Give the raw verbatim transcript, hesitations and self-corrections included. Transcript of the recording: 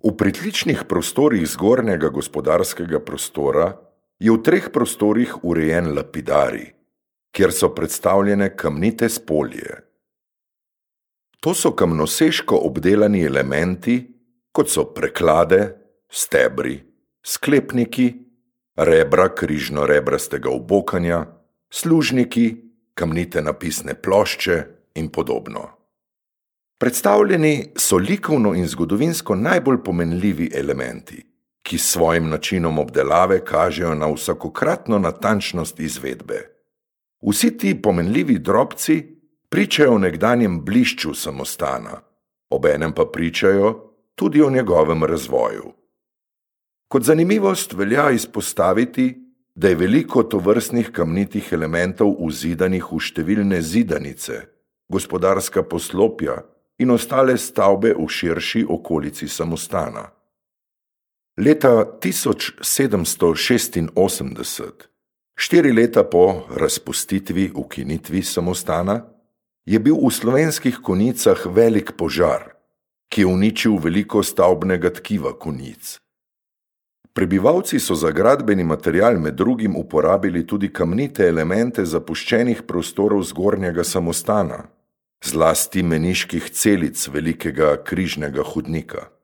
V pritličnih prostorih zgornjega gospodarskega prostora je v treh prostorih urejen lapidarij, kjer so predstavljene kamnite spolje. To so kamnoseško obdelani elementi, kot so preklade, stebri, sklepniki, rebra križno-rebrastega obokanja, služniki, kamnite napisne plošče in podobno. Predstavljeni so likovno in zgodovinsko najbolj pomenljivi elementi, ki s svojim načinom obdelave kažejo na vsakokratno natančnost izvedbe. Vsi ti pomenljivi drobci pričajo o nekdanjem blišču samostana, obenem pa pričajo tudi o njegovem razvoju. Kot zanimivost velja izpostaviti, da je veliko tovrstnih kamnitih elementov vzidanih v številne zidanice, gospodarska poslopja in ostale stavbe v širši okolici samostana. Leta tisoč sedemsto šestinosemdeset, štiri leta po razpustitvi ukinitvi samostana, je bil v Slovenskih Konjicah velik požar, ki je uničil veliko stavbnega tkiva Konjic. Prebivalci so za gradbeni material med drugim uporabili tudi kamnite elemente zapuščenih prostorov zgornjega samostana, zlasti meniških celic velikega križnega hodnika.